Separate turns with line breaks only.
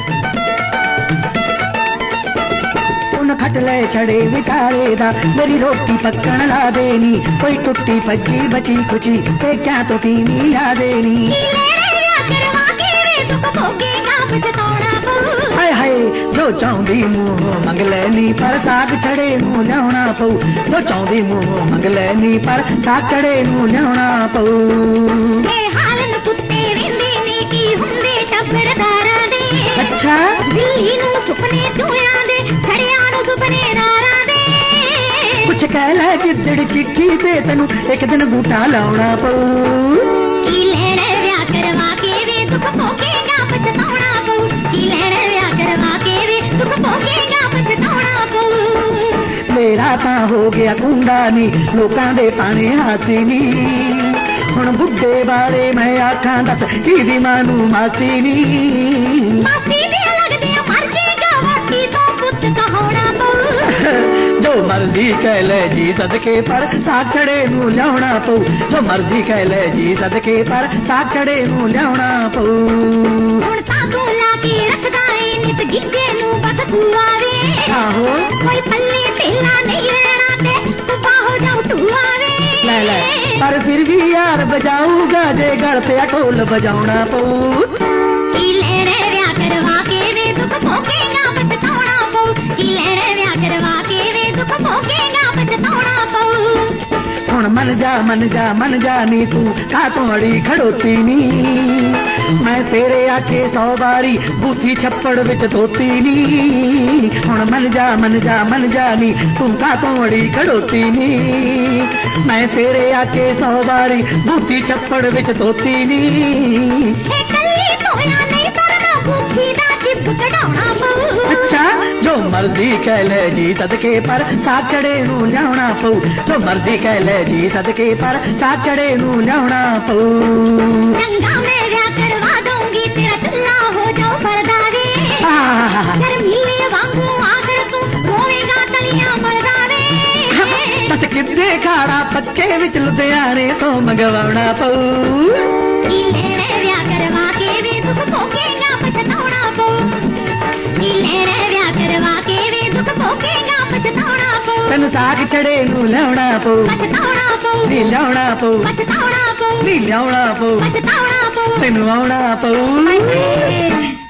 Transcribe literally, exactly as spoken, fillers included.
खट ले छड़े विचारे दा मेरी रोटी पक्कन ला देनी कोई टुट्टी भज्जी बची खुची पे क्या तो कीनी ला देनी हाय हाय जो चाहती मुंह मंग लैनी पर साग छड़े नू लियाना पऊ जो चाहती मुंह मंग लैनी पर साग छड़े नू लियाना पऊ अच्छा कुछ कह लै गिद्दड़ चिट्ठी ते तेनू एक दिन बूटा लाउना पऊ मेरा तां हो गया कुंडा नी लोकां दे पाने हासी नी हुण बुड्ढे बारे मैं आखां दस की मानू मासी नी जो मर्जी कह ले जी सदके पर साग छड़े नू लियाना पऊ जो मर्जी कह ले जी सदके पर साग छड़े नू लियाना पऊ आहो कोई पल्ले तेला नहीं रहना ते तू बाहो जाऊ तू आवे ले ले पर फिर भी यार बजाऊगा जे गल पे ढोल बजाउना पऊ हुण मन जा मन जा मन जा नी तू का तोड़ी खड़ोती नी मैं तेरे आखे सौ बारी बूथी छप्पड़ विच धोती नी हुण मन जा मन जा मन जा नी तू का तोड़ी खड़ोती नी मैं तेरे आखे सौ बारी बूथी छप्पड़ विच धोती नी अच्छा जो मर्जी कह ले जी सदके पर साग छड़े नू लियाना पऊ जो मर्जी कह ले जी सदके पर साग छड़े नू लियाना पऊ
रंगा मैं ब्याह करवा दूंगी तेरा टल्ला हो जाओ पर्दावे शर्मीले वांगू आकर तू रोएगा तलियां मर्दावे
बस किद्दे खाड़ा पक्के विच लुधियाने तो मंगवाउना पऊ तेन साग छड़े नू लियाना पऊ नी लियाना पऊ नी लियाना पऊ तेनू आउना पऊ।